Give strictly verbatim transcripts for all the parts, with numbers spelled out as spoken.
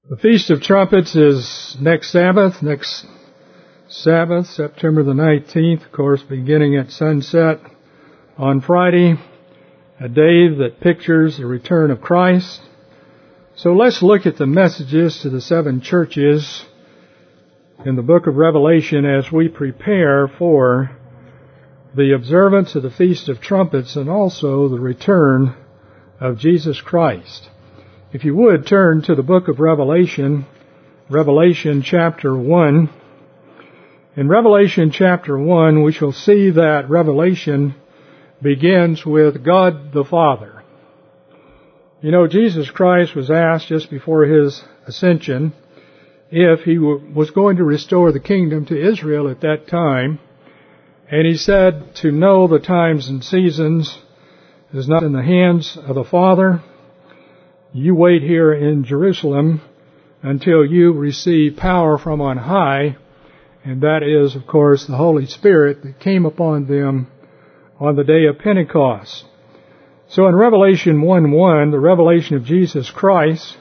The Feast of Trumpets is next Sabbath, next Sabbath, September the nineteenth, of course, beginning at sunset on Friday, a day that pictures the return of Christ. So let's look at the messages to the seven churches in the book of Revelation as we prepare for the observance of the Feast of Trumpets and also the return of Jesus Christ. If you would, turn to the book of Revelation, Revelation chapter one. In Revelation chapter one, we shall see that Revelation begins with God the Father. You know, Jesus Christ was asked just before His ascension if He was going to restore the kingdom to Israel at that time. And He said, to know the times and seasons is not in the hands of the Father. You wait here in Jerusalem until you receive power from on high, and that is, of course, the Holy Spirit that came upon them on the day of Pentecost. So in Revelation one one, the revelation of Jesus Christ,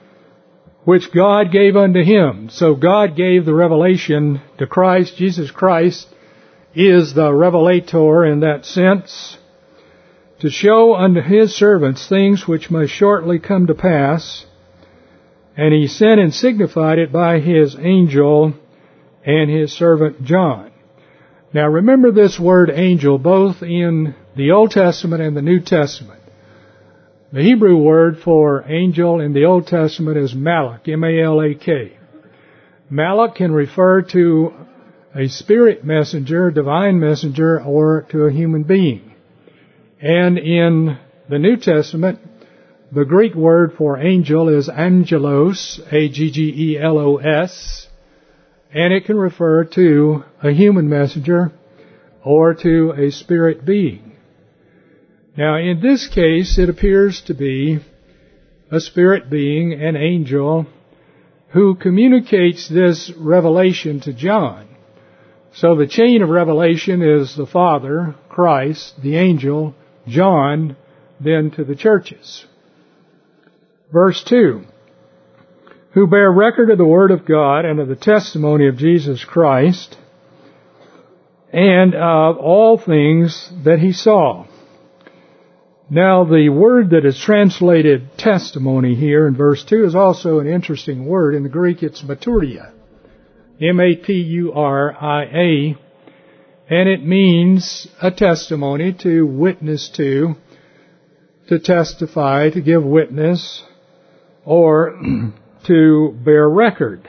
which God gave unto Him. So God gave the revelation to Christ. Jesus Christ is the revelator in that sense, to show unto His servants things which must shortly come to pass. And He sent and signified it by His angel and His servant John. Now remember this word angel both in the Old Testament and the New Testament. The Hebrew word for angel in the Old Testament is malak, M A L A K. Malak can refer to a spirit messenger, divine messenger, or to a human being. And in the New Testament, the Greek word for angel is angelos, A G G E L O S, and it can refer to a human messenger or to a spirit being. Now, in this case, it appears to be a spirit being, an angel, who communicates this revelation to John. So the chain of revelation is the Father, Christ, the angel, John, then to the churches. Verse two, who bear record of the Word of God and of the testimony of Jesus Christ, and of all things that He saw. Now, the word that is translated testimony here in verse two is also an interesting word. In the Greek, it's maturia, M A T U R I A, and it means a testimony, to witness to, to testify, to give witness, or to bear record.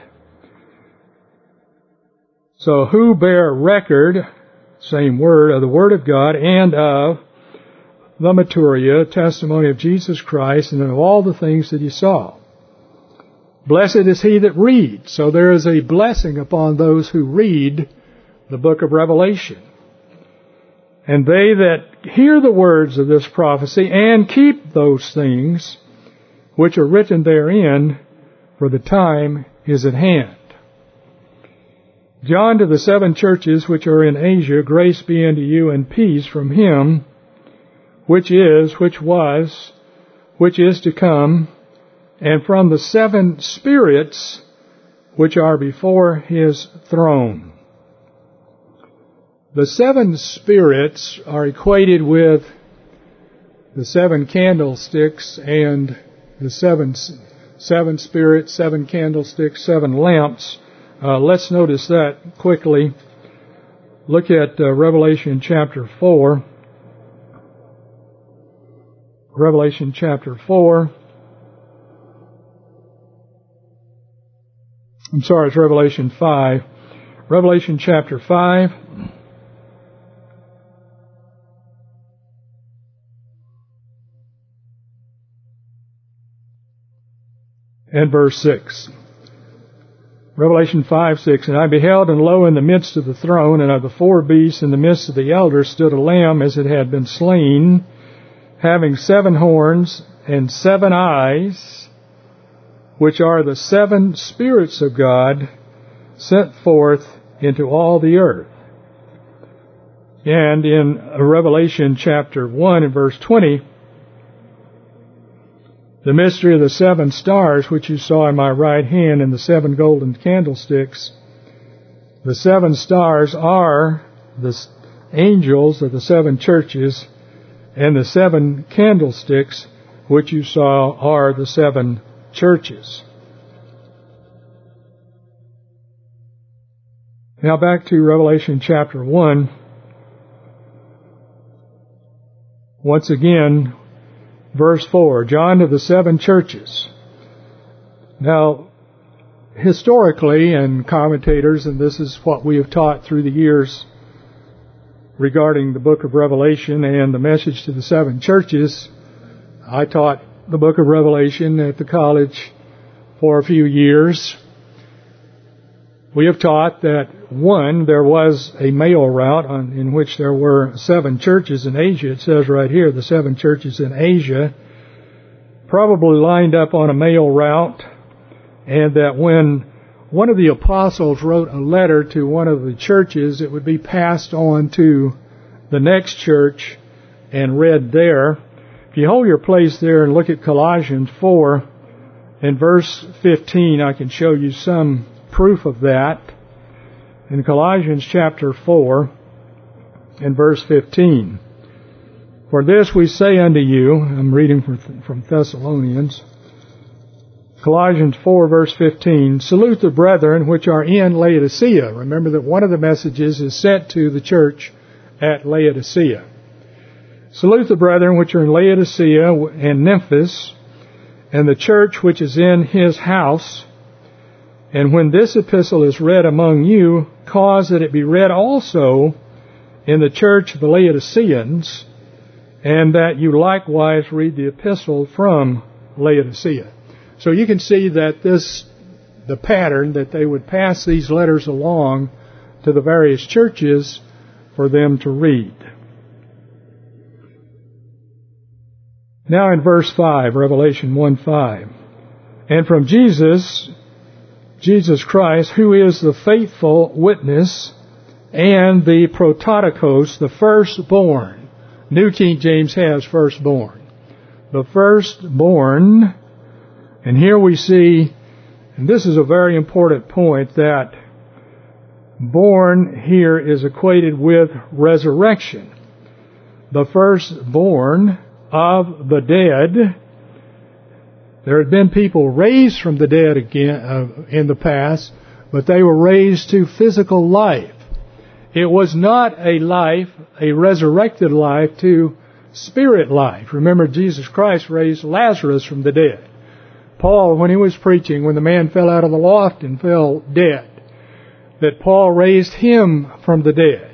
So, who bear record, same word, of the Word of God and of the maturia, testimony of Jesus Christ, and of all the things that He saw. Blessed is he that reads. So there is a blessing upon those who read the book of Revelation. And they that hear the words of this prophecy and keep those things which are written therein, for the time is at hand. John, to the seven churches which are in Asia, grace be unto you and peace from Him, which is, which was, which is to come, and from the seven spirits which are before His throne. The seven spirits are equated with the seven candlesticks and the seven, seven spirits, seven candlesticks, seven lamps. Uh, let's notice that quickly. Look at uh, Revelation chapter four. Revelation chapter four. I'm sorry, it's Revelation five. Revelation chapter five. And verse six. Revelation five, six. And I beheld, and lo, in the midst of the throne, and of the four beasts, in the midst of the elders, stood a lamb as it had been slain, having seven horns and seven eyes, which are the seven spirits of God sent forth into all the earth. And in Revelation chapter one and verse twenty, The mystery of the seven stars, which you saw in my right hand, and the seven golden candlesticks. The seven stars are the angels of the seven churches, and the seven candlesticks, which you saw, are the seven churches. Now back to Revelation chapter one. Once again, verse four, John to the seven churches. Now, historically, and commentators, and this is what we have taught through the years regarding the book of Revelation and the message to the seven churches, I taught the book of Revelation at the college for a few years. We have taught that, one, there was a mail route on, in which there were seven churches in Asia. It says right here, the seven churches in Asia, probably lined up on a mail route, and that when one of the apostles wrote a letter to one of the churches, it would be passed on to the next church and read there. If you hold your place there and look at Colossians four, in verse fifteen, I can show you some proof of that. In Colossians chapter four, in verse fifteen, for this we say unto you, I'm reading from, from Thessalonians, Colossians four, verse fifteen, salute the brethren which are in Laodicea. Remember that one of the messages is sent to the church at Laodicea. Salute the brethren which are in Laodicea and Memphis, and the church which is in his house. And when this epistle is read among you, cause that it be read also in the church of the Laodiceans, and that you likewise read the epistle from Laodicea. So you can see that this, the pattern, that they would pass these letters along to the various churches for them to read. Now in verse five, Revelation one five, and from Jesus, Jesus Christ, who is the faithful witness and the prototokos, the firstborn. New King James has firstborn. The firstborn, and here we see, and this is a very important point, that born here is equated with resurrection. The firstborn of the dead. There had been people raised from the dead again uh, in the past, but they were raised to physical life. It was not a life, a resurrected life, to spirit life. Remember, Jesus Christ raised Lazarus from the dead. Paul, when he was preaching, when the man fell out of the loft and fell dead, that Paul raised him from the dead.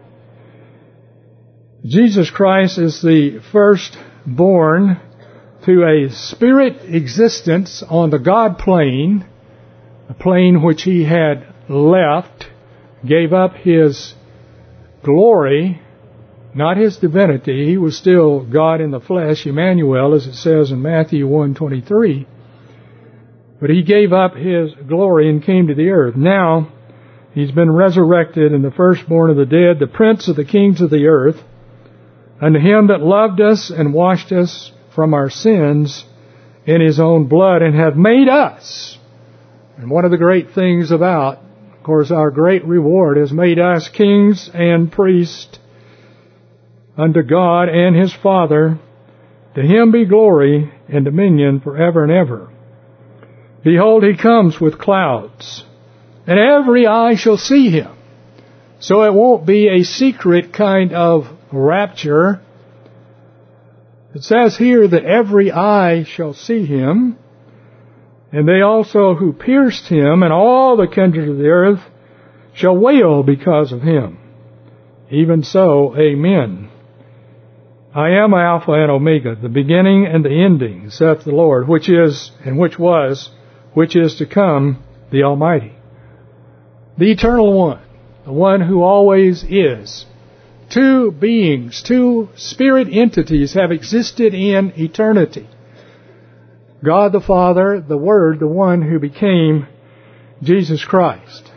Jesus Christ is the firstborn to a spirit existence on the God plane, a plane which he had left, gave up his glory, not his divinity. He was still God in the flesh, Emmanuel, as it says in Matthew one twenty-three. But he gave up his glory and came to the earth. Now, he's been resurrected and the firstborn of the dead, the prince of the kings of the earth, unto him that loved us and washed us from our sins in his own blood, and hath made us. And one of the great things about, of course, our great reward has made us kings and priests unto God and his Father. To him be glory and dominion forever and ever. Behold, he comes with clouds, and every eye shall see him. So it won't be a secret kind of rapture. It says here that every eye shall see him, and they also who pierced him, and all the kindreds of the earth shall wail because of him. Even so, amen. I am Alpha and Omega, the beginning and the ending, saith the Lord, which is, and which was, which is to come, the Almighty. The Eternal One, the one who always is. Two beings, two spirit entities have existed in eternity. God the Father, the Word, the one who became Jesus Christ.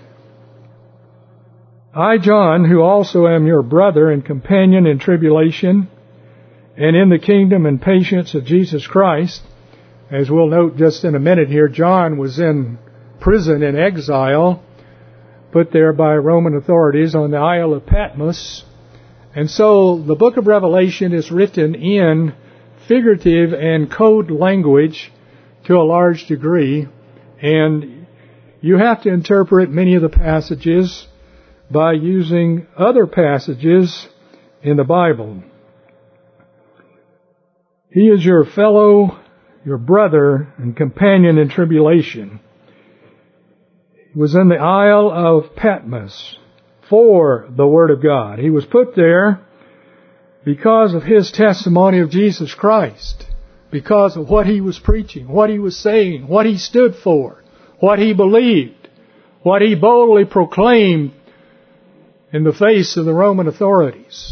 I, John, who also am your brother and companion in tribulation and in the kingdom and patience of Jesus Christ, As we'll note just in a minute here, John was in prison in exile, put there by Roman authorities on the Isle of Patmos. And so the book of Revelation is written in figurative and code language to a large degree, and you have to interpret many of the passages by using other passages in the Bible. He is your fellow, your brother, and companion in tribulation. He was in the Isle of Patmos for the Word of God. He was put there because of his testimony of Jesus Christ, because of what he was preaching, what he was saying, what he stood for, what he believed, what he boldly proclaimed in the face of the Roman authorities.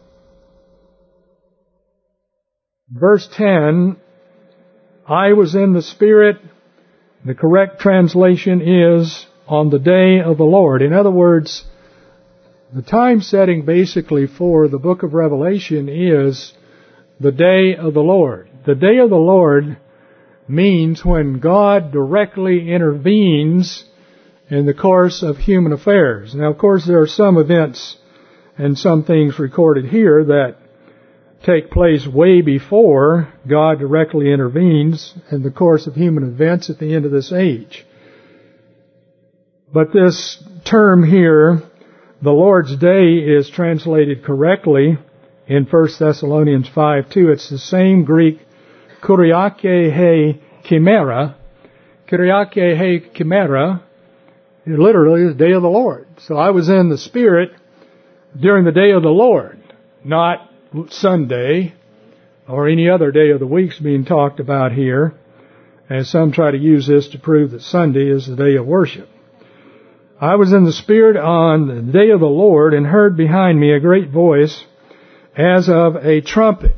Verse ten, I was in the Spirit. The correct translation is on the day of the Lord. In other words, the time setting basically for the book of Revelation is the day of the Lord. The day of the Lord means when God directly intervenes in the course of human affairs. Now, of course, there are some events and some things recorded here that take place way before God directly intervenes in the course of human events at the end of this age. But this term here, the Lord's Day, is translated correctly in First Thessalonians five two. It's the same Greek, Kyriake he chimera. Kyriake he chimera, it literally is the day of the Lord. So I was in the Spirit during the day of the Lord, not Sunday or any other day of the weeks being talked about here, as some try to use this to prove that Sunday is the day of worship. I was in the Spirit on the day of the Lord and heard behind me a great voice as of a trumpet.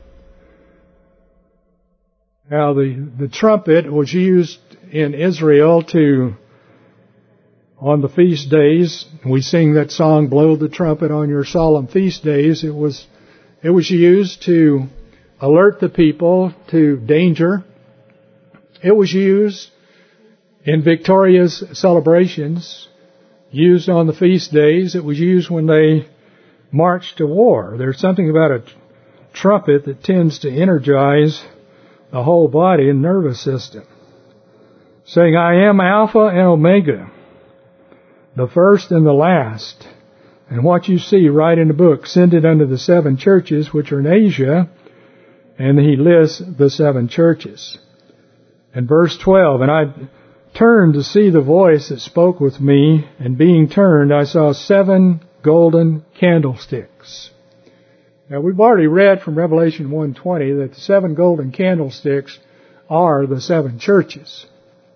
Now, the, the trumpet was used in Israel to, on the feast days, we sing that song, Blow the Trumpet on Your Solemn Feast Days. It was, it was used to alert the people to danger. It was used in victorious celebrations, used on the feast days. It was used when they marched to war. There's something about a trumpet that tends to energize the whole body and nervous system. Saying, I am Alpha and Omega, the first and the last. And what you see right in the book, send it unto the seven churches which are in Asia, and he lists the seven churches. And verse twelve, and I turned to see the voice that spoke with me, and being turned, I saw seven golden candlesticks. Now, we've already read from Revelation one twenty that the seven golden candlesticks are the seven churches.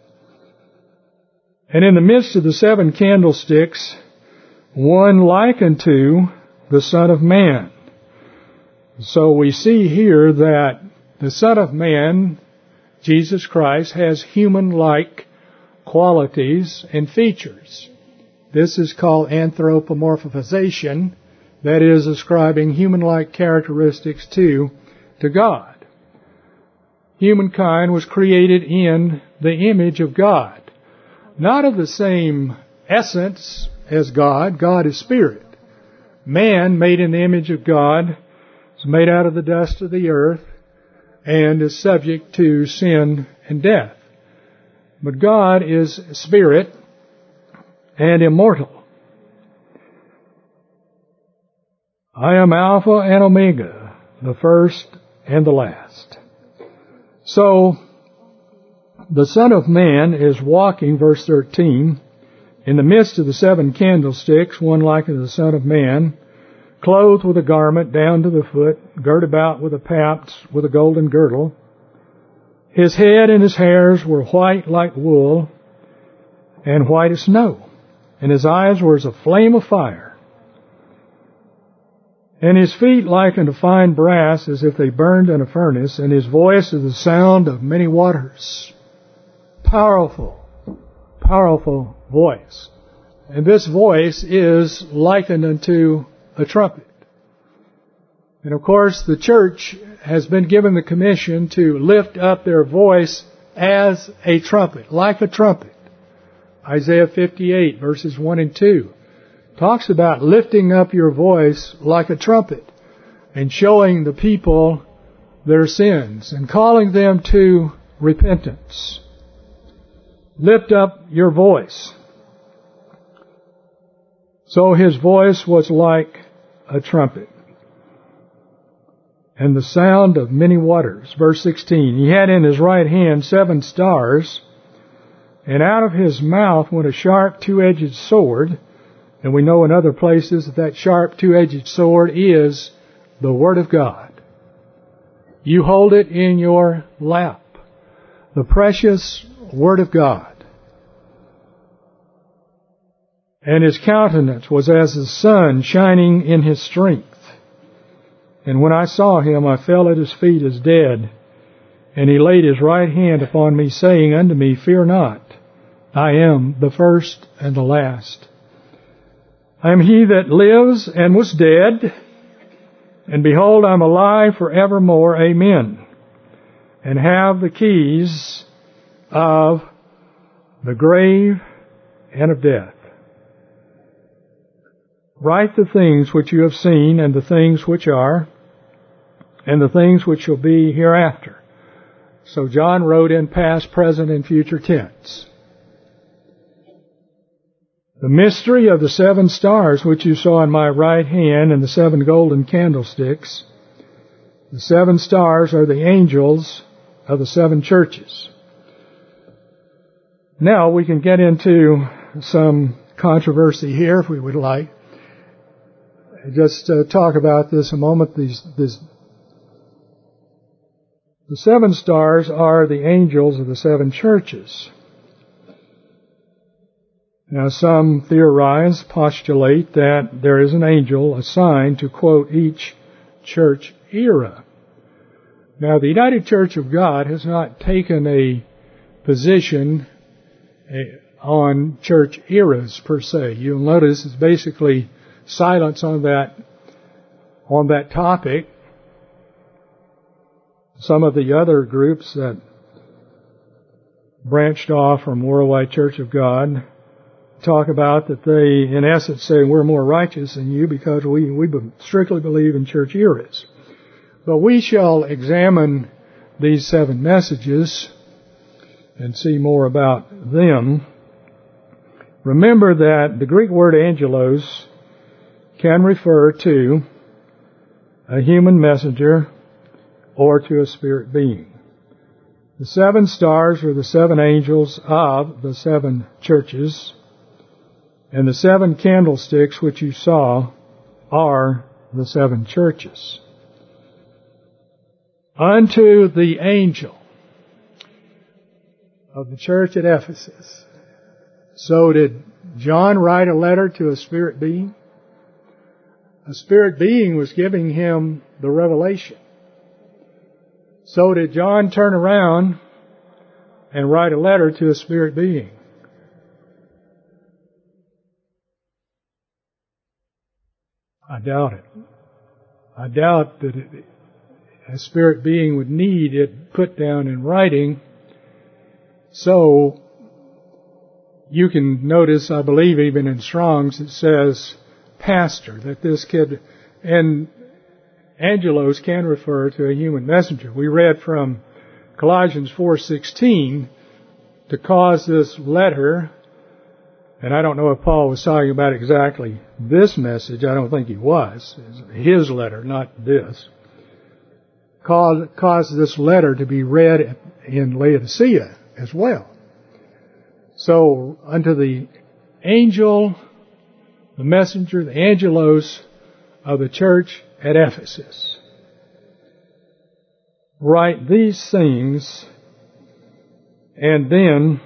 And in the midst of the seven candlesticks, one like unto the Son of Man. So we see here that the Son of Man, Jesus Christ, has human-like qualities and features. This is called anthropomorphization, that is, ascribing human-like characteristics to, to God. Humankind was created in the image of God, not of the same essence as God. God is spirit. Man, made in the image of God, is made out of the dust of the earth and is subject to sin and death. But God is spirit and immortal. I am Alpha and Omega, the first and the last. So, the Son of Man is walking, verse thirteen, in the midst of the seven candlesticks, one like unto the Son of Man, clothed with a garment down to the foot, girt about with a paps, with a golden girdle. His head and his hairs were white like wool, and white as snow, and his eyes were as a flame of fire. And his feet like unto fine brass, as if they burned in a furnace, and his voice is the sound of many waters. Powerful, powerful voice. And this voice is likened unto a trumpet. And of course, the church has been given the commission to lift up their voice as a trumpet, like a trumpet. Isaiah fifty-eight, verses one and two, talks about lifting up your voice like a trumpet and showing the people their sins and calling them to repentance. Lift up your voice. So his voice was like a trumpet, and the sound of many waters. Verse sixteen, he had in his right hand seven stars, and out of his mouth went a sharp two-edged sword. And we know in other places that that sharp two-edged sword is the Word of God. You hold it in your lap, the precious Word of God. And his countenance was as the sun shining in his strength. And when I saw him, I fell at his feet as dead. And he laid his right hand upon me, saying unto me, Fear not, I am the first and the last. I am he that lives and was dead, and behold, I am alive forevermore. Amen. And have the keys of the grave and of death. Write the things which you have seen, and the things which are, and the things which shall be hereafter. So John wrote in past, present, and future tense. The mystery of the seven stars which you saw in my right hand, and the seven golden candlesticks. The seven stars are the angels of the seven churches. Now we can get into some controversy here if we would like. Just uh, talk about this a moment. These, this, the seven stars are the angels of the seven churches. Now some theorize, postulate that there is an angel assigned to quote each church era. Now the United Church of God has not taken a position on church eras per se. You'll notice it's basically silence on that on that topic. Some of the other groups that branched off from Worldwide Church of God talk about that they, in essence, say we're more righteous than you because we, we strictly believe in church eras. But we shall examine these seven messages and see more about them. Remember that the Greek word angelos can refer to a human messenger or to a spirit being. The seven stars are the seven angels of the seven churches, and the seven candlesticks which you saw are the seven churches. Unto the angel of the church at Ephesus. So did John write a letter to a spirit being? A spirit being was giving him the revelation. So did John turn around and write a letter to a spirit being? I doubt it. I doubt that it, a spirit being would need it put down in writing. So you can notice, I believe even in Strong's, it says pastor, that this kid, and angelos can refer to a human messenger. We read from Colossians four sixteen to cause this letter, and I don't know if Paul was talking about exactly this message. I don't think he was. His letter, not this. Caused, caused this letter to be read in Laodicea as well. So, unto the angel, the messenger, the angelos of the church at Ephesus, write these things, and then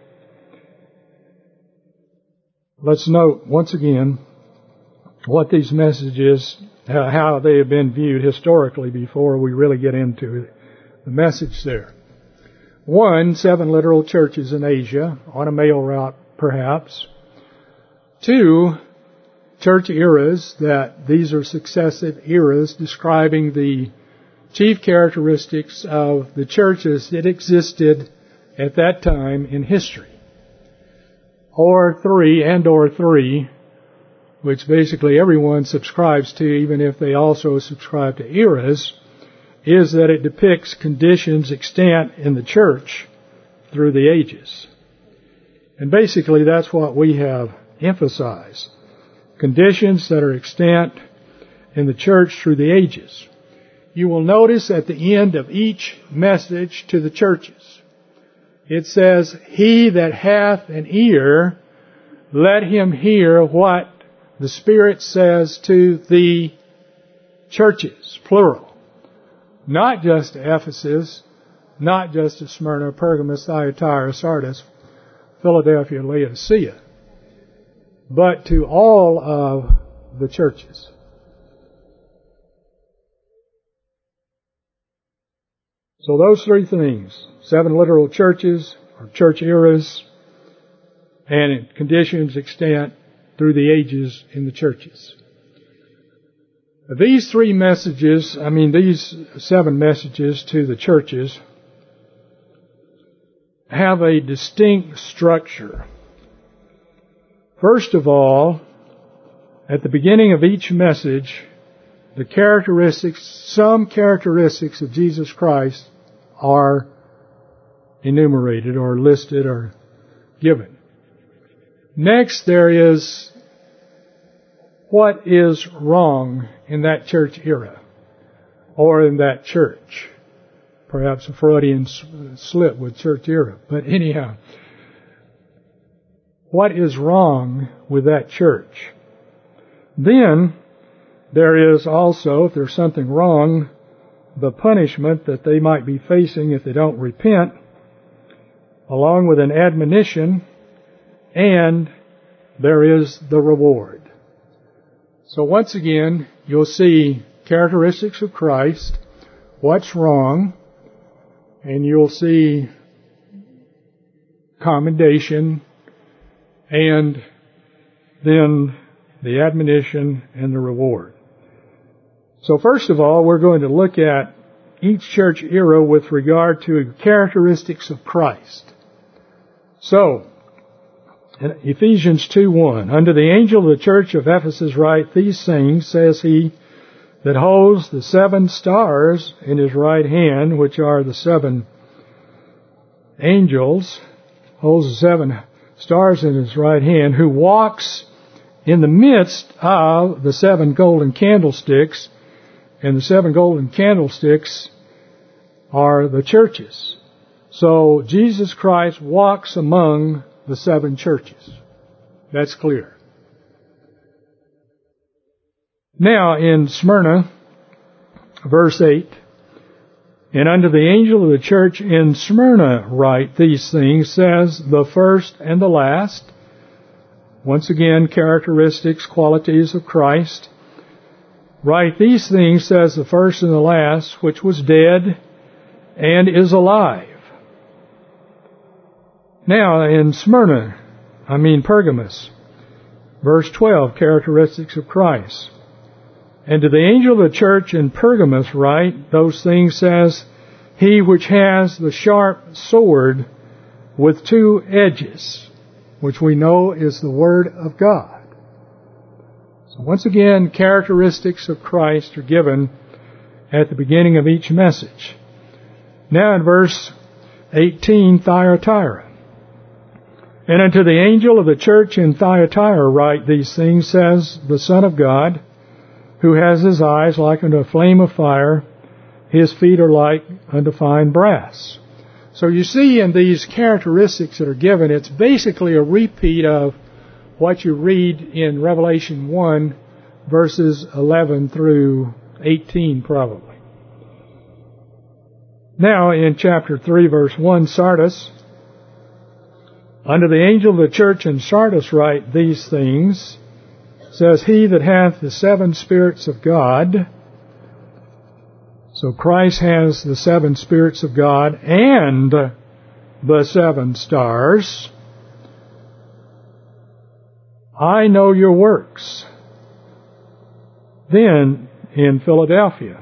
let's note once again what these messages, how they have been viewed historically before we really get into the message there. One, seven literal churches in Asia, on a mail route perhaps. Two, church eras, that these are successive eras describing the chief characteristics of the churches that existed at that time in history. Or three, and or three, which basically everyone subscribes to, even if they also subscribe to eras, is that it depicts conditions extant in the church through the ages. And basically that's what we have emphasized. Conditions that are extant in the church through the ages. You will notice at the end of each message to the churches, it says, "He that hath an ear, let him hear what the Spirit says to the churches," plural. Not just to Ephesus, not just to Smyrna, Pergamos, Thyatira, Sardis, Philadelphia, Laodicea, but to all of the churches. So those three things, seven literal churches, or church eras, and conditions extant through the ages in the churches. These three messages, I mean these seven messages to the churches, have a distinct structure. First of all, at the beginning of each message, the characteristics, some characteristics of Jesus Christ are enumerated or listed or given. Next, there is what is wrong in that church era or in that church. Perhaps a Freudian slip with church era. But anyhow, what is wrong with that church? Then, there is also, if there's something wrong, the punishment that they might be facing if they don't repent, along with an admonition, and there is the reward. So once again, you'll see characteristics of Christ, what's wrong, and you'll see commendation, and then the admonition and the reward. So first of all, we're going to look at each church era with regard to characteristics of Christ. So, in Ephesians two one, "Unto the angel of the church of Ephesus write these things, says he that holds the seven stars in his right hand," which are the seven angels, holds the seven stars in his right hand, "who walks in the midst of the seven golden candlesticks," and the seven golden candlesticks are the churches. So Jesus Christ walks among the seven churches. That's clear. Now in Smyrna, verse eight, "And unto the angel of the church in Smyrna write these things, says the first and the last." Once again, characteristics, qualities of Christ. "Write these things, says the first and the last, which was dead and is alive." Now in Smyrna, I mean Pergamos, verse twelve, characteristics of Christ. "And to the angel of the church in Pergamos write those things, says he which has the sharp sword with two edges," which we know is the Word of God. So once again, characteristics of Christ are given at the beginning of each message. Now in verse eighteen, Thyatira. "And unto the angel of the church in Thyatira write these things, says the Son of God, who has his eyes like unto a flame of fire, his feet are like unto fine brass." So you see in these characteristics that are given, it's basically a repeat of what you read in Revelation one, verses eleven through eighteen probably. Now in chapter three, verse one, Sardis. "Unto the angel of the church in Sardis write these things, says he that hath the seven spirits of God." So Christ has the seven spirits of God and the seven stars. "I know your works, then in Philadelphia.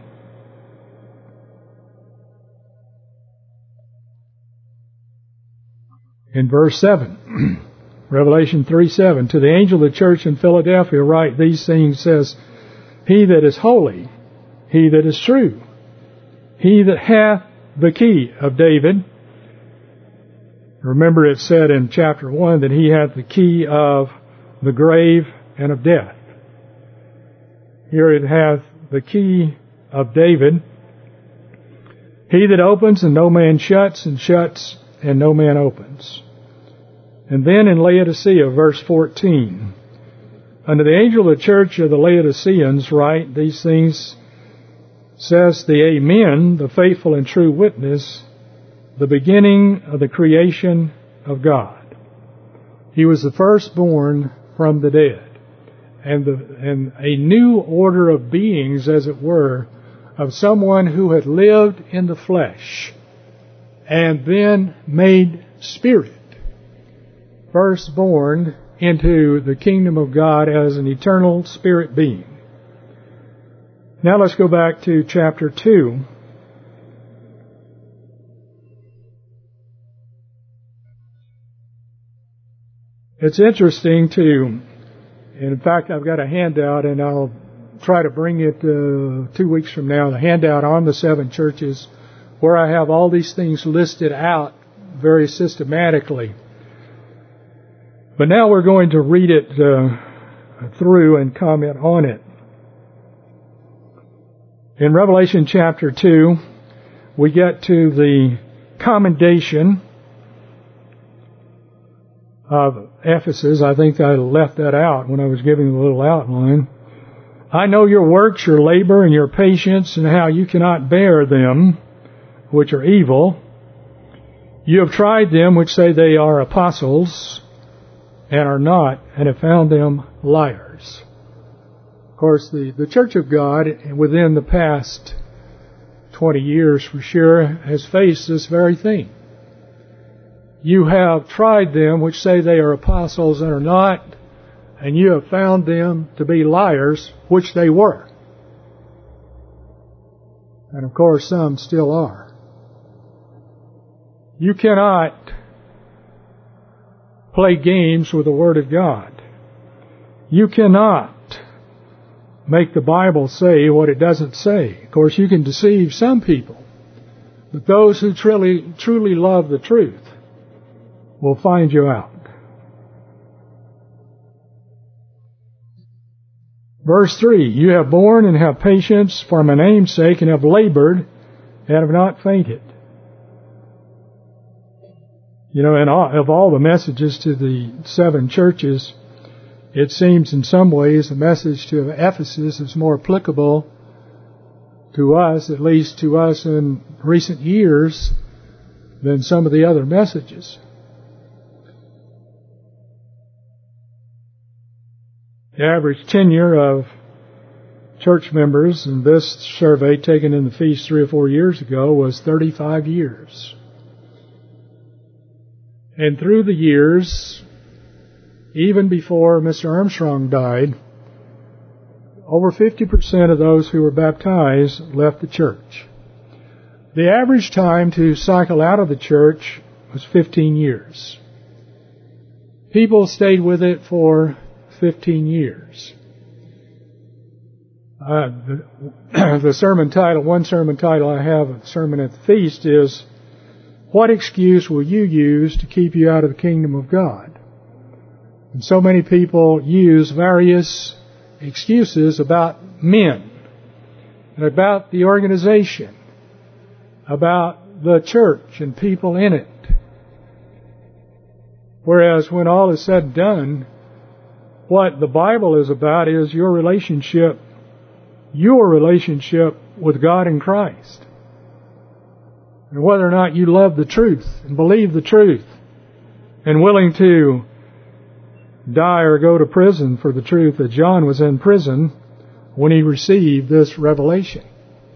In verse seven, Revelation three seven, to the angel of the church in Philadelphia write these things, says, He that is holy, he that is true, he that hath the key of David. Remember it said in chapter one that he hath the key of the grave and of death. Here it hath the key of David. He that opens and no man shuts, and shuts and no man opens. And then in Laodicea, verse fourteen, unto the angel of the church of the Laodiceans write these things, says the Amen, the faithful and true witness, the beginning of the creation of God. He was the firstborn from the dead, and, the, and a new order of beings, as it were, of someone who had lived in the flesh and then made spirit, firstborn into the kingdom of God as an eternal spirit being. Now let's go back to chapter two. It's interesting to, in fact, I've got a handout, and I'll try to bring it uh, two weeks from now, the handout on the seven churches, where I have all these things listed out very systematically. But now we're going to read it uh, through and comment on it. In Revelation chapter two, we get to the commendation of Ephesus. I think I left that out when I was giving the little outline. I know your works, your labor, and your patience, and how you cannot bear them which are evil. You have tried them which say they are apostles, and are not, and have found them liars. Of course, the, the Church of God, within the past twenty years for sure, has faced this very thing. You have tried them which say they are apostles and are not, and you have found them to be liars, which they were. And of course, some still are. You cannot play games with the Word of God. You cannot make the Bible say what it doesn't say. Of course, you can deceive some people, but those who truly, truly love the truth will find you out. Verse three, you have borne and have patience for my name's sake, and have labored and have not fainted. You know, and of all the messages to the seven churches, it seems in some ways the message to Ephesus is more applicable to us, at least to us in recent years, than some of the other messages. The average tenure of church members in this survey taken in the feast three or four years ago was thirty-five years. And through the years, even before Mister Armstrong died, over fifty percent of those who were baptized left the church. The average time to cycle out of the church was fifteen years. People stayed with it for fifteen years. Uh, the, the sermon title, one sermon title I have of the sermon at the feast is, what excuse will you use to keep you out of the kingdom of God? And so many people use various excuses about men, and about the organization, about the church and people in it. Whereas when all is said and done, what the Bible is about is your relationship, your relationship with God in Christ. And whether or not you love the truth and believe the truth and willing to die or go to prison for the truth, that John was in prison when he received this revelation.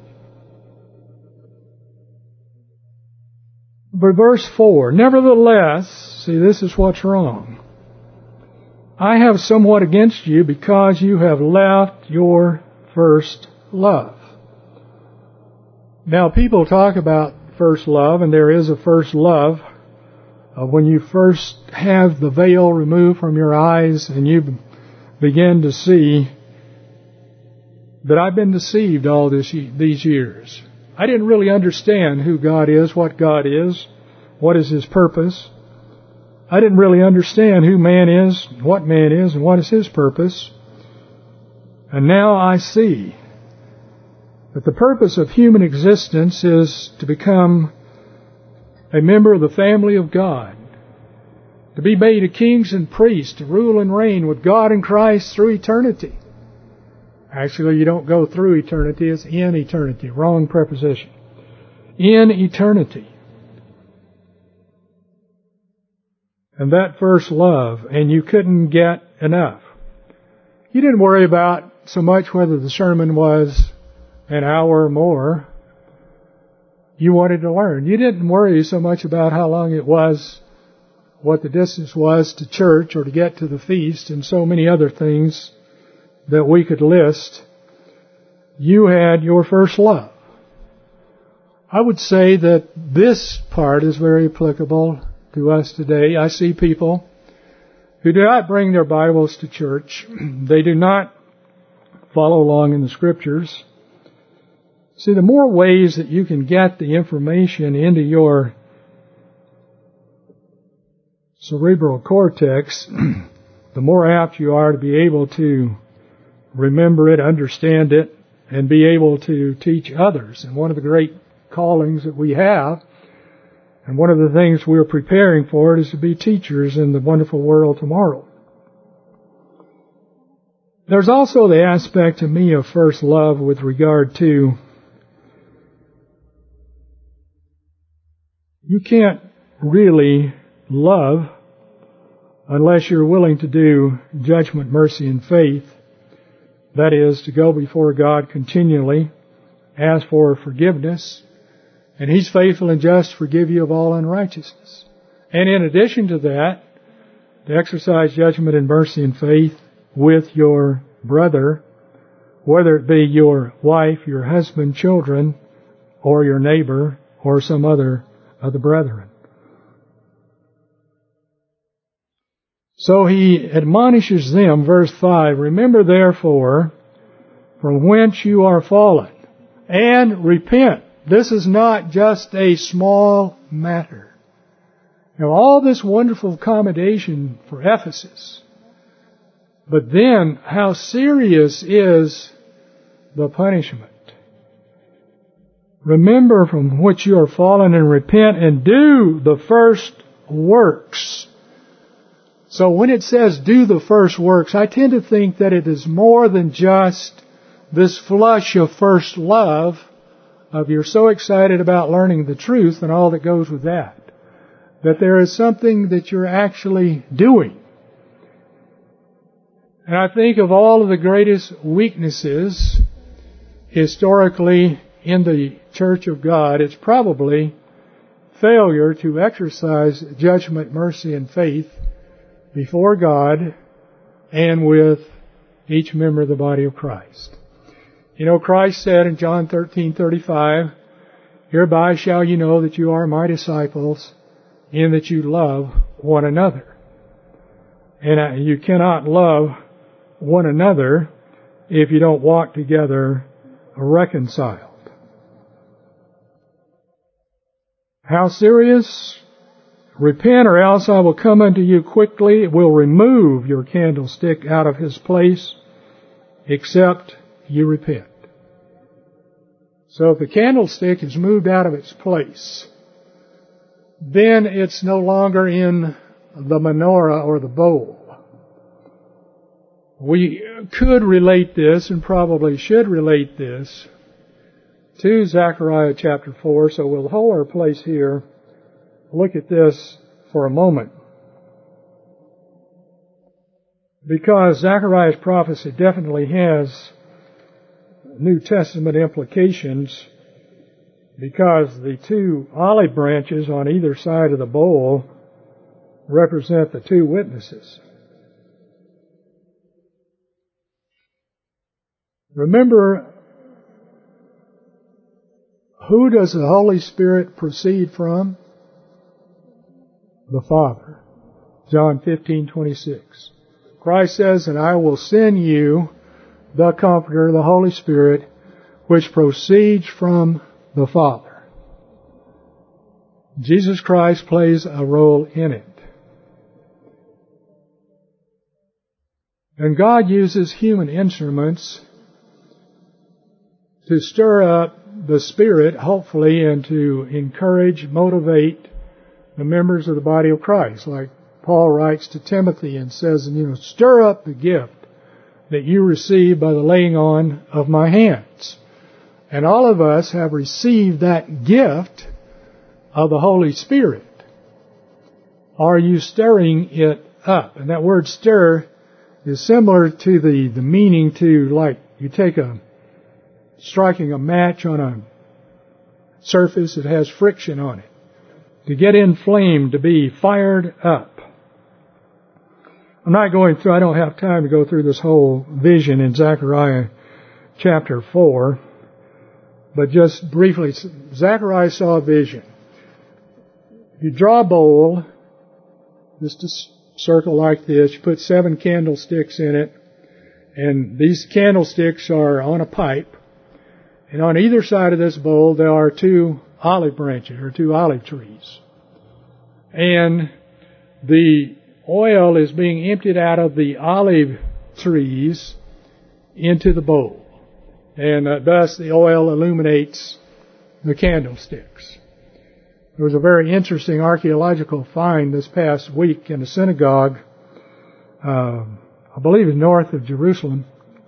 But verse four, nevertheless, see, this is what's wrong. I have somewhat against you because you have left your first love. Now, people talk about first love, and there is a first love uh, when you first have the veil removed from your eyes and you begin to see that I've been deceived all this, these years. I didn't really understand who God is, what God is, what is His purpose. I didn't really understand who man is, what man is, and what is his purpose. And now I see that the purpose of human existence is to become a member of the family of God, to be made a kings and priests, to rule and reign with God and Christ through eternity. Actually, you don't go through eternity, it's in eternity. Wrong preposition. In eternity. And that first love, and you couldn't get enough. You didn't worry about so much whether the sermon was an hour or more. You wanted to learn. You didn't worry so much about how long it was, what the distance was to church or to get to the feast, and so many other things that we could list. You had your first love. I would say that this part is very applicable to us today. I see people who do not bring their Bibles to church. They do not follow along in the Scriptures. See, the more ways that you can get the information into your cerebral cortex, the more apt you are to be able to remember it, understand it, and be able to teach others. And one of the great callings that we have, and one of the things we're preparing for, is to be teachers in the wonderful world tomorrow. There's also the aspect to me of first love with regard to you can't really love unless you're willing to do judgment, mercy, and faith. That is, to go before God continually, ask for forgiveness, and He's faithful and just to forgive you of all unrighteousness. And in addition to that, to exercise judgment and mercy and faith with your brother, whether it be your wife, your husband, children, or your neighbor, or some other of the brethren. So he admonishes them, verse five, remember therefore from whence you are fallen, and repent. This is not just a small matter. Now, all this wonderful accommodation for Ephesus, but then how serious is the punishment? Remember from which you are fallen, and repent, and do the first works. So when it says do the first works, I tend to think that it is more than just this flush of first love, of you're so excited about learning the truth and all that goes with that, that there is something that you're actually doing. And I think of all of the greatest weaknesses historically in the Church of God, it's probably failure to exercise judgment, mercy, and faith before God and with each member of the body of Christ. You know, Christ said in John thirteen thirty-five, hereby shall you know that you are my disciples, in that you love one another. And you cannot love one another if you don't walk together reconciled. How serious? Repent, or else I will come unto you quickly, will remove your candlestick out of his place, except you repent. So if the candlestick is moved out of its place, then it's no longer in the menorah or the bowl. We could relate this, and probably should relate this, to Zechariah chapter four, so we'll hold our place here. Look at this for a moment. Because Zechariah's prophecy definitely has New Testament implications, because the two olive branches on either side of the bowl represent the two witnesses. Remember, who does the Holy Spirit proceed from? The Father. John fifteen twenty-six. Christ says, and I will send you the Comforter, the Holy Spirit, which proceeds from the Father. Jesus Christ plays a role in it. And God uses human instruments to stir up the Spirit, hopefully, and to encourage, motivate the members of the body of Christ. Like Paul writes to Timothy and says, you know, stir up the gift that you received by the laying on of my hands. And all of us have received that gift of the Holy Spirit. Are you stirring it up? And that word stir is similar to the, the meaning to, like, you take a, striking a match on a surface that has friction on it. To get inflamed, to be fired up. I'm not going through, I don't have time to go through this whole vision in Zechariah chapter four, but just briefly, Zechariah saw a vision. You draw a bowl, just a circle like this, you put seven candlesticks in it, and these candlesticks are on a pipe, and on either side of this bowl there are two olive branches, or two olive trees. And the oil is being emptied out of the olive trees into the bowl. And uh, thus the oil illuminates the candlesticks. There was a very interesting archaeological find this past week in a synagogue, uh, I believe it's north of Jerusalem.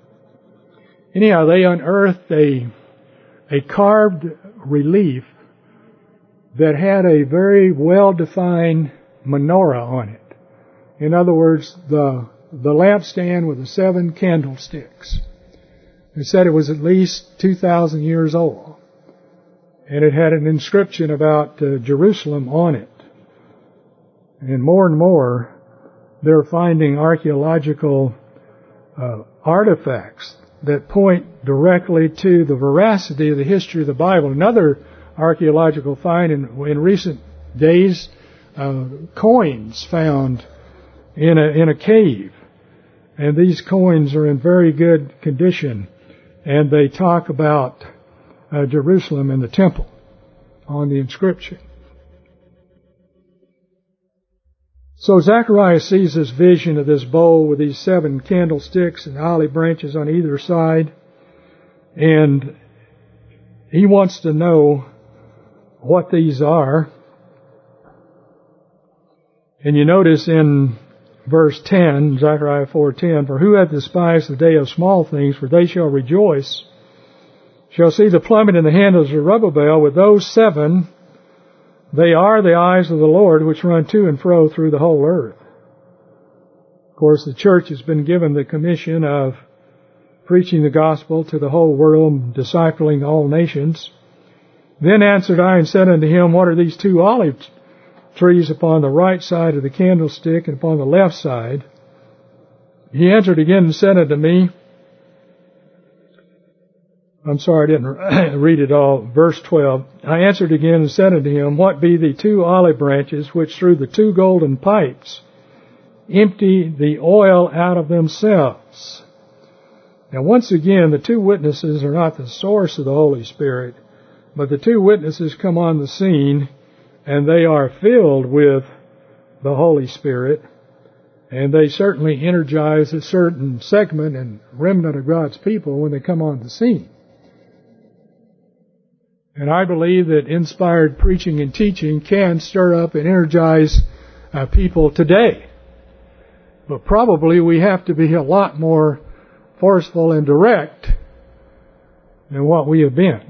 Anyhow, they unearthed a, a carved relief that had a very well-defined menorah on it. In other words, the the lampstand with the seven candlesticks. It said it was at least two thousand years old. And it had an inscription about uh, Jerusalem on it. And more and more, they're finding archaeological uh, artifacts that point directly to the veracity of the history of the Bible. Another archaeological find in, in recent days, uh, coins found in a, in a cave. And these coins are in very good condition. And they talk about uh, Jerusalem and the temple on the inscription. So Zechariah sees this vision of this bowl with these seven candlesticks and olive branches on either side. And he wants to know what these are. And you notice in verse ten, Zechariah four ten, for who hath despised the day of small things, for they shall rejoice, shall see the plummet in the hand of Zerubbabel. With those seven, they are the eyes of the Lord, which run to and fro through the whole earth. Of course, the church has been given the commission of preaching the gospel to the whole world, discipling all nations. Then answered I and said unto him, what are these two olive trees upon the right side of the candlestick and upon the left side? He answered again and said unto me, I'm sorry, I didn't read it all. Verse twelve. I answered again and said unto him, what be the two olive branches which through the two golden pipes empty the oil out of themselves? Now once again, the two witnesses are not the source of the Holy Spirit, but the two witnesses come on the scene and they are filled with the Holy Spirit, and they certainly energize a certain segment and remnant of God's people when they come on the scene. And I believe that inspired preaching and teaching can stir up and energize uh, people today. But probably we have to be a lot more forceful and direct than what we have been.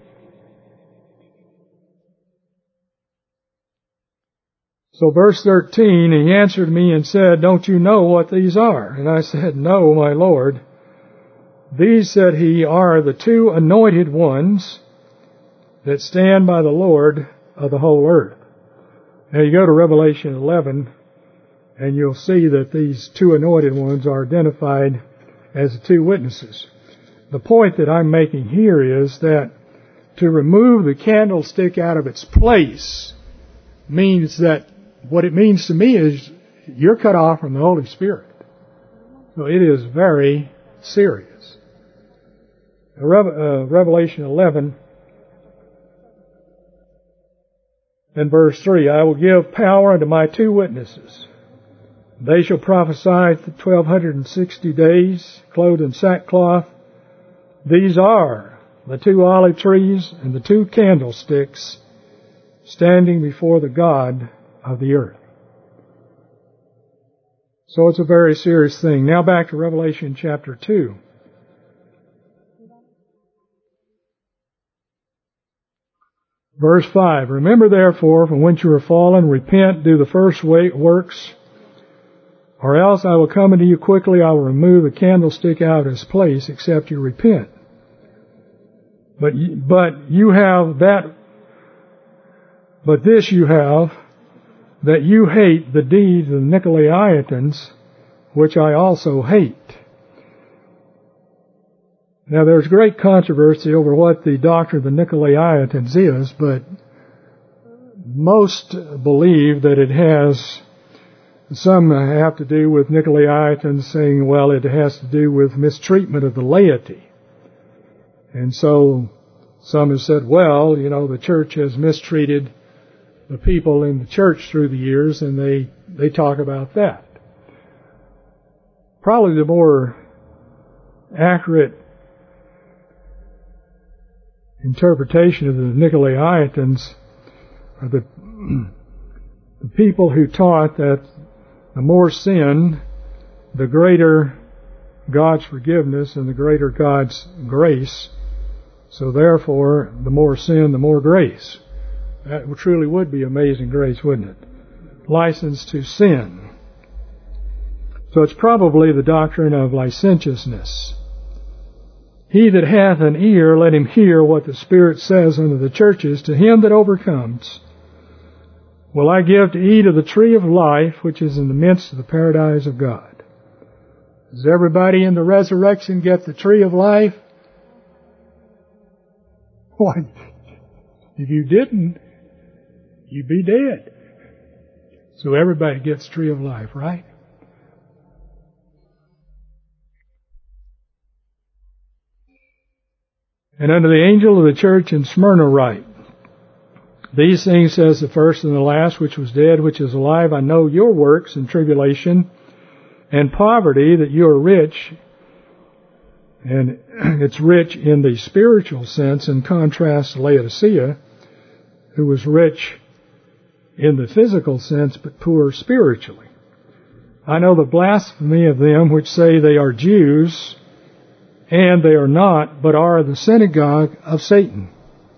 So verse thirteen, he answered me and said, don't you know what these are? And I said, no, my Lord. These, said he, are the two anointed ones that stand by the Lord of the whole earth. Now you go to Revelation eleven, and you'll see that these two anointed ones are identified as the two witnesses. the point that I'm making here is that to remove the candlestick out of its place means that what it means to me is you're cut off from the Holy Spirit. So it is very serious. Revelation eleven and verse three, I will give power unto my two witnesses. They shall prophesy twelve sixty days, clothed in sackcloth. These are the two olive trees and the two candlesticks standing before the God of the earth. So it's a very serious thing. Now back to Revelation chapter two. Verse five, remember therefore from whence you are fallen, repent, do the first works, or else I will come unto you quickly, I will remove the candlestick out of its place, except you repent. But but you have that, but this you have, that you hate the deeds of the Nicolaitans, which I also hate. Now there's great controversy over what the doctrine of the Nicolaitans is, but most believe that it has, some have to do with Nicolaitans saying, well, it has to do with mistreatment of the laity. And so some have said, well, you know, the church has mistreated the people in the church through the years, and they, they talk about that. Probably the more accurate interpretation of the Nicolaitans are the, the people who taught that the more sin, the greater God's forgiveness and the greater God's grace. So therefore, the more sin, the more grace. That truly would be amazing grace, wouldn't it? License to sin. So it's probably the doctrine of licentiousness. He that hath an ear, let him hear what the Spirit says unto the churches. To him that overcomes, will I give to eat of the tree of life, which is in the midst of the paradise of God. Does everybody in the resurrection get the tree of life? Why, if you didn't, you'd be dead. So everybody gets tree of life, right? And unto the angel of the church in Smyrna write, these things says the first and the last, which was dead, which is alive. I know your works and tribulation and poverty, that you are rich. And it's rich in the spiritual sense, in contrast to Laodicea, who was rich in the physical sense, but poor spiritually. I know the blasphemy of them which say they are Jews, and they are not, but are the synagogue of Satan.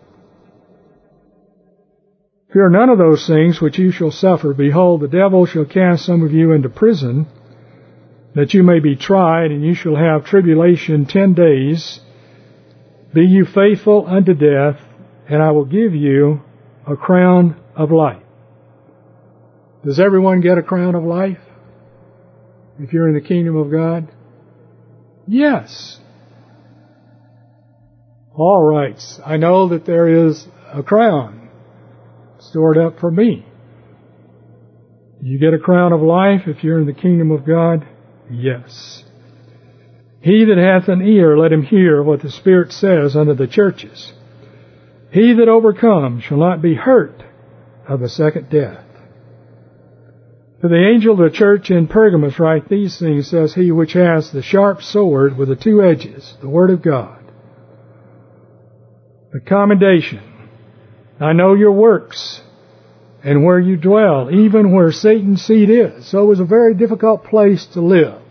Fear none of those things which you shall suffer. Behold, the devil shall cast some of you into prison, that you may be tried, and you shall have tribulation ten days. Be you faithful unto death, and I will give you a crown of life. Does everyone get a crown of life if you're in the kingdom of God? Yes. All right. I know that there is a crown stored up for me. You get a crown of life if you're in the kingdom of God? Yes. He that hath an ear, let him hear what the Spirit says unto the churches. He that overcomes shall not be hurt of the second death. To the angel of the church in Pergamos write these things, says he which has the sharp sword with the two edges, the word of God. The commendation. I know your works, and where you dwell, even where Satan's seat is. So it was a very difficult place to live.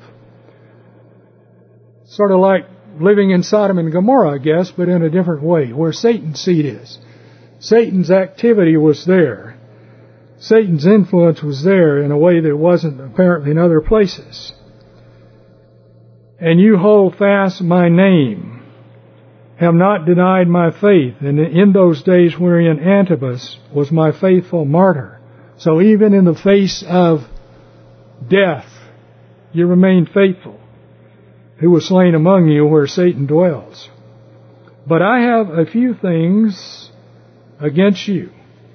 Sort of like living in Sodom and Gomorrah, I guess, but in a different way, where Satan's seat is. Satan's activity was there. Satan's influence was there in a way that wasn't apparently in other places. And you hold fast my name, have not denied my faith, and in those days wherein Antipas was my faithful martyr. So even in the face of death, you remain faithful. who was slain among you where Satan dwells. But I have a few things against you,